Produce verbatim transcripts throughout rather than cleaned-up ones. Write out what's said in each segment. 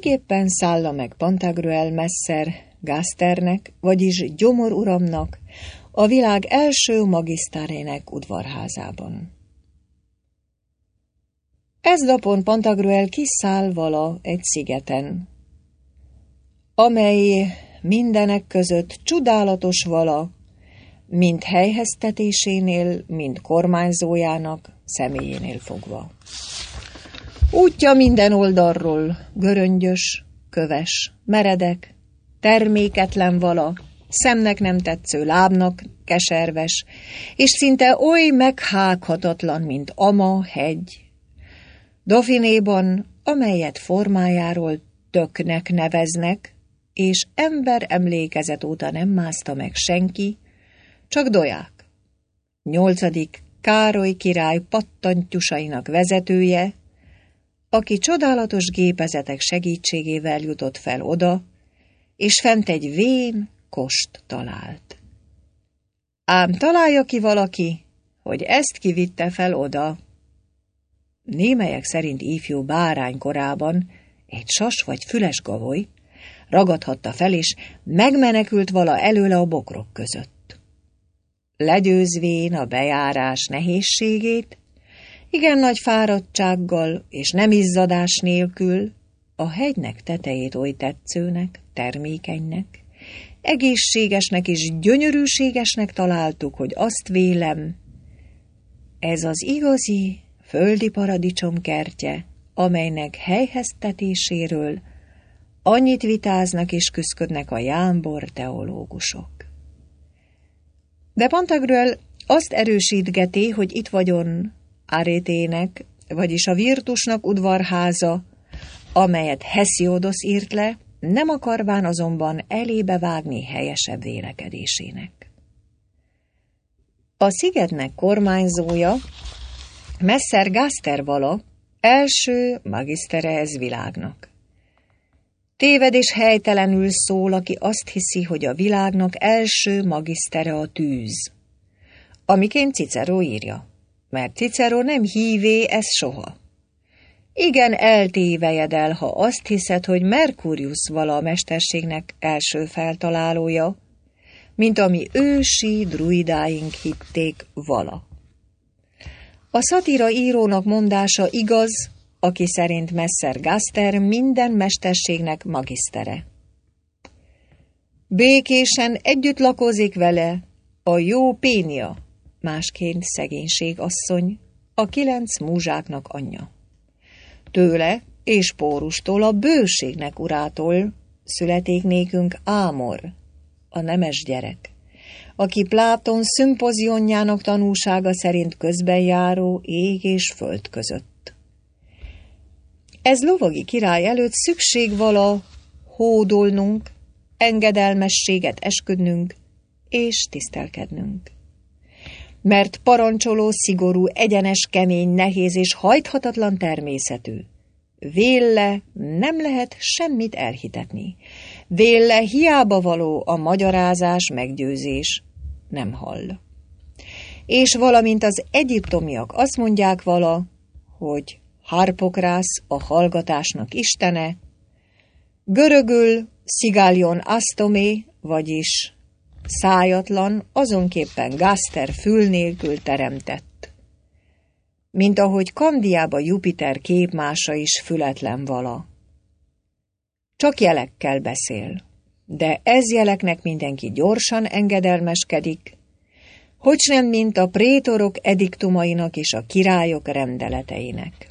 miképpen szállna meg Pantagruel Messer Gasternek, vagyis Gyomor uramnak, a világ első magiszterének udvarházában. Ez napon Pantagruel kiszáll vala egy szigeten, amely mindenek között csodálatos vala, mind helyheztetésénél, mind kormányzójának személyénél fogva. Útja minden oldalról göröngyös, köves, meredek, terméketlen vala, szemnek nem tetsző, lábnak keserves, és szinte oly meghághatatlan, mint Ama hegy, Dauphinéban, amelyet formájáról töknek neveznek, és ember emlékezet óta nem mászta meg senki, csak Doják, nyolcadik Károly király pattantyusainak vezetője, aki csodálatos gépezetek segítségével jutott fel oda, és fent egy vén kost talált. Ám találja ki valaki, hogy ezt kivitte fel oda. Némelyek szerint ifjú bárány korában egy sas vagy füles gavoly ragadhatta fel, és megmenekült vala előle a bokrok között. Legyőzvén a bejárás nehézségét, igen nagy fáradtsággal és nem izzadás nélkül, a hegynek tetejét oly tetszőnek, termékenynek, egészségesnek és gyönyörűségesnek találtuk, hogy azt vélem, ez az igazi földi paradicsom kertje, amelynek helyheztetéséről annyit vitáznak és küszködnek a jámbor teológusok. De Pantagruel azt erősítgeti, hogy itt vagyon Arétének, vagyis a Virtusnak udvarháza, amelyet Hesiódosz írt le, nem akarván azonban elébe vágni helyesebb vélekedésének. A szigetnek kormányzója Messer Gaster vala, első magisztere ez világnak. Téved és helytelenül szól, aki azt hiszi, hogy a világnak első magisztere a tűz, amiként Cicero írja, mert Cicero nem hívé ezt soha. Igen, eltévejed el, ha azt hiszed, hogy Merkurius vala a mesterségnek első feltalálója, mint ami ősi druidáink hitték vala. A szatíra írónak mondása igaz, aki szerint Messer Gaster minden mesterségnek magisztere. Békésen együtt lakozik vele a jó Pénia, másként szegénység asszony, a kilenc múzsáknak anyja. Tőle és Pórustól, a bőségnek urától születik nékünk Ámor, a nemes gyerek, aki Pláton szimpozionjának tanúsága szerint közbenjáró ég és föld között. Ez lovagi király előtt szükség vala hódolnunk, engedelmességet esküdnünk és tisztelkednünk. Mert parancsoló, szigorú, egyenes, kemény, nehéz és hajthatatlan természetű. Vélle nem lehet semmit elhitetni. Vélle hiába való a magyarázás, meggyőzés, nem hall. És valamint az egyiptomiak azt mondják vala, hogy Harpokrász a hallgatásnak istene, görögül Szigálion Asztomé, vagyis szájatlan, azonképpen Gaster fül nélkül teremtett. Mint ahogy Kandiába Jupiter képmása is fületlen vala. Csak jelekkel beszél, de ez jeleknek mindenki gyorsan engedelmeskedik, hogy nem mint a prétorok ediktumainak és a királyok rendeleteinek.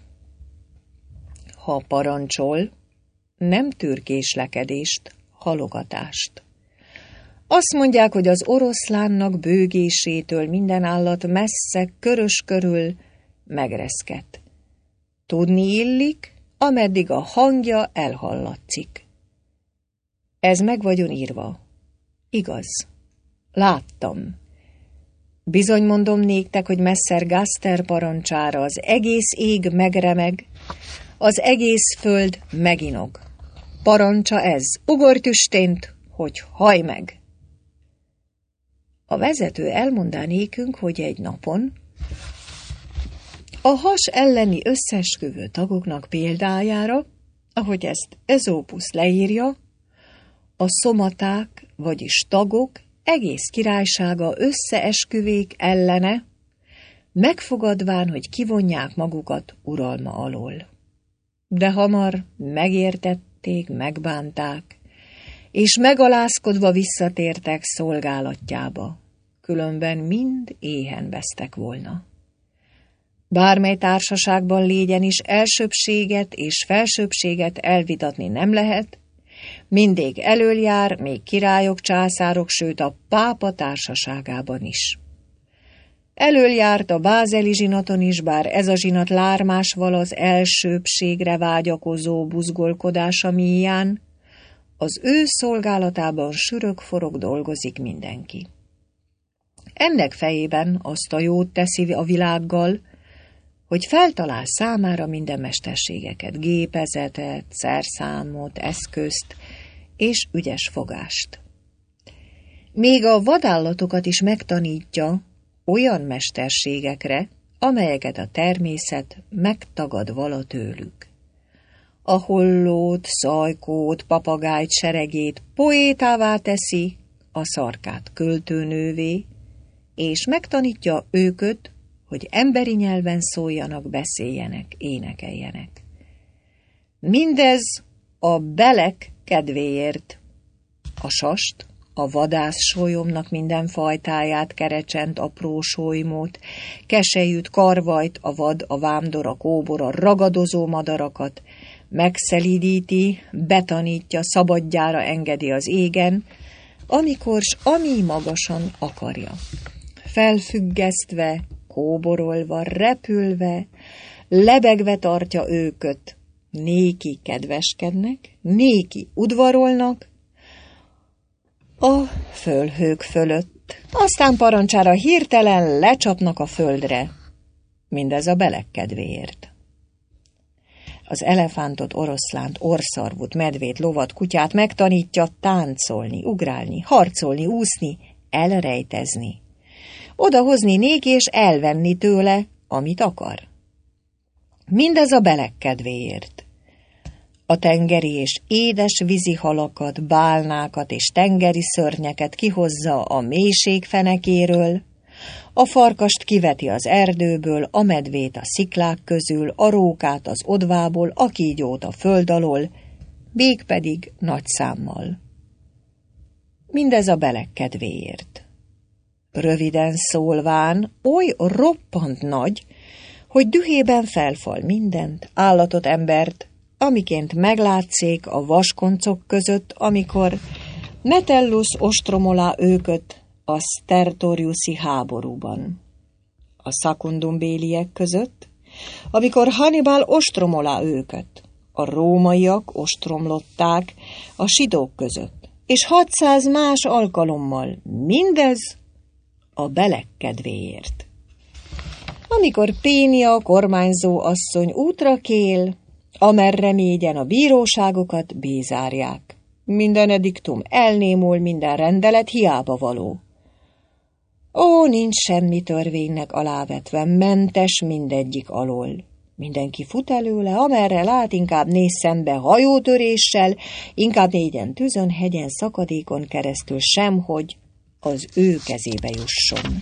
Ha parancsol, nem tűr késlekedést, halogatást. Azt mondják, hogy az oroszlánnak bőgésétől minden állat messze, körös körül megreszket. Tudni illik, ameddig a hangja elhallatszik. Ez meg vagyon írva. Igaz. Láttam. Bizony mondom néktek, hogy Messer Gaster parancsára az egész ég megremeg, az egész föld meginog. Parancsa ez, ugorj tüstént, hogy hajj meg! A vezető elmondá nékünk, hogy egy napon a has elleni összesküvő tagoknak példájára ahogy ezt Ezópusz leírja, a szomaták, vagyis tagok egész királysága összeesküvék ellene, megfogadván, hogy kivonják magukat uralma alól. De hamar megértették, megbánták, és megalázkodva visszatértek szolgálatjába, különben mind éhen vesztek volna. Bármely társaságban légyen is elsőbbséget és felsőbbséget elvitatni nem lehet, mindig elöljár, még királyok, császárok, sőt a pápa társaságában is. Elöljárt a bázeli zsinaton is, bár ez a zsinat lármásval az elsőbbségre vágyakozó buzgolkodása míján, az ő szolgálatában sürög-forog dolgozik mindenki. Ennek fejében azt a jót teszi a világgal, hogy feltalál számára minden mesterségeket, gépezetet, szerszámot, eszközt és ügyes fogást. Még a vadállatokat is megtanítja olyan mesterségekre, amelyeket a természet megtagad vala tőlük. A hollót, szajkót, papagájt, seregét poétává teszi, a szarkát költőnővé, és megtanítja őköt, hogy emberi nyelven szóljanak, beszéljenek, énekeljenek. Mindez a belek kedvéért. A sast, a vadász sólyomnak minden fajtáját, kerecsent, apró sólymót, keselyűt, karvajt, a vad, a vámdor, a kóbor, a ragadozó madarakat, megszelídíti, betanítja, szabadjára engedi az égen, amikor s ami magasan akarja. Felfüggesztve, kóborolva, repülve, lebegve tartja őköt. Néki kedveskednek, néki udvarolnak a fölhők fölött. Aztán parancsára hirtelen lecsapnak a földre. Mindez a belek kedvéért. Az elefántot, oroszlánt, orszarvút, medvét, lovat, kutyát megtanítja táncolni, ugrálni, harcolni, úszni, elrejtezni. Odahozni néki és elvenni tőle, amit akar. Mindez a belek kedvéért. A tengeri és édes vízi halakat, bálnákat és tengeri szörnyeket kihozza a mélység fenekéről, a farkast kiveti az erdőből, a medvét a sziklák közül, a rókát az odvából, a kígyót a föld alól, végpedig nagy számmal. Mindez a belek kedvéért. Röviden szólván, oly roppant nagy, hogy dühében felfal mindent, állatot, embert, amiként meglátszék a vaskoncok között, amikor Metellus ostromolá őköt a Stertoriuszi háborúban. A szakundumbéliek között, amikor Hannibal ostromolá őköt, a rómaiak ostromlották a zsidók között, és hatszáz más alkalommal, mindez a belek kedvéért. Amikor Pénia kormányzó asszony útra kél, amerre mégyen a bíróságokat bézárják. Minden ediktum elnémul, minden rendelet hiába való. Ó, nincs semmi törvénynek alávetve, mentes mindegyik alól. Mindenki fut előle, amerre lát, inkább néz szembe hajótöréssel, inkább négyen tűzön, hegyen, szakadékon keresztül sem, hogy az ő kezébe jusson.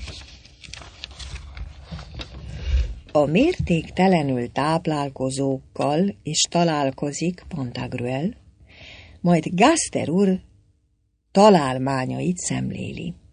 A mértéktelenül táplálkozókkal is találkozik Pantagruel, majd Gaster úr találmányait szemléli.